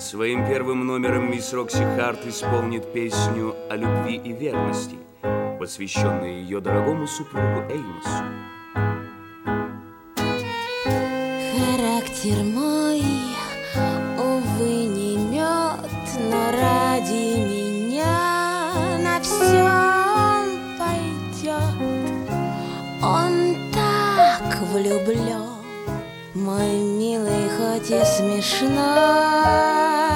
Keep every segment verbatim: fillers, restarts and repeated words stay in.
Своим первым номером мисс Рокси Харт исполнит песню о любви и верности, посвященную ее дорогому супругу Эймосу. Характер мой, увы, не мед, но ради меня на все он пойдет. Он так влюблен, мой милый, хоть и смешной.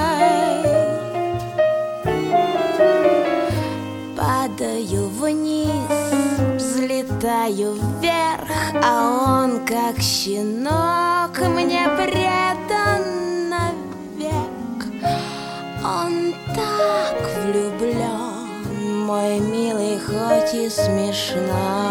Падаю вниз, взлетаю вверх, а он, как щенок, мне предан навек. Он так влюблен, мой милый, хоть и смешной.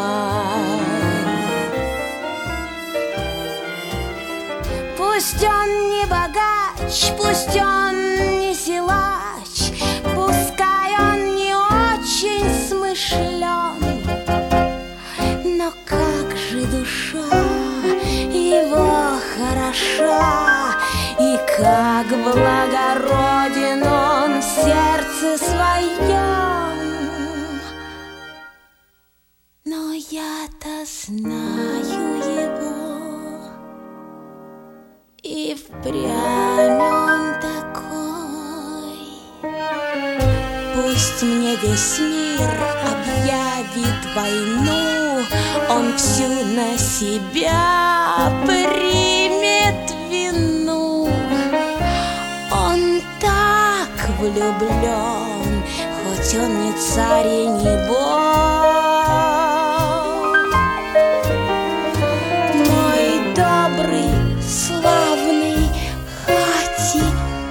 Пусть он не богач, пусть он не силач, пускай он не очень смышлен, но как же душа его хороша, и как благороден он в сердце своем. Но я-то знаю его, и впрямь он такой. Пусть мне весь мир объявит войну, он всю на себя примет вину. Он так влюблен, хоть он не царь и не бог. Мой добрый, славный Хати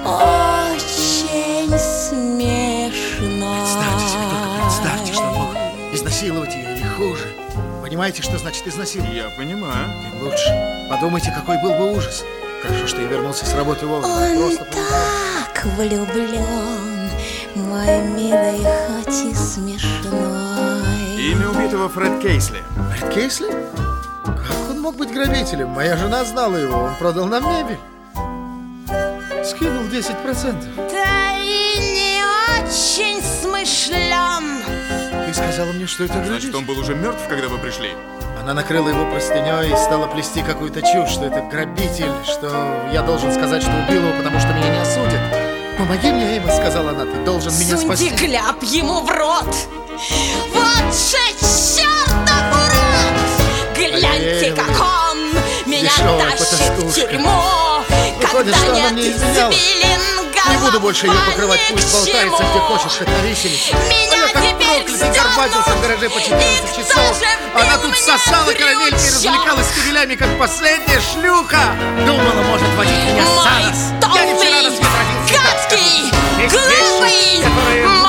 очень смешно. Представьте себе только, представьте, что он мог изнасиловать ее или хуже. Понимаете, что значит изнасиловать? Я понимаю. Тем лучше. Подумайте, какой был бы ужас. Хорошо, что я вернулся с работы вовремя. Он Просто так влюблен, мой милый, хоть и смешной. Имя убитого Фред Кейсли. Фред Кейсли? Как он мог быть грабителем? Моя жена знала его, он продал нам мебель. Скинул десять процентов. Да и не очень смышлен. Ты сказала мне, что это грабитель? Значит, он был уже мертв, когда вы пришли? Она накрыла его простыней и стала плести какую-то чушь, что это грабитель, что я должен сказать, что убил его, потому что меня не осудят. Помоги мне, Эймос, сказала она, ты должен меня спасти. Суньте кляп ему в рот. Вот же чертов урод! Гляньте, как он меня тащит в тюрьму. Выходит, что она мне изменяла. Не буду больше ее покрывать, пусть болтается где хочешь, хоть на виселице. А я как проклятый горбатился в гараже по четырнадцать часов. Она тут сосала карамельки и развлекалась с кабелями, как последняя шлюха. Думала, может водить меня за нос. Я не вчера на свет родился. гадкий, глупый,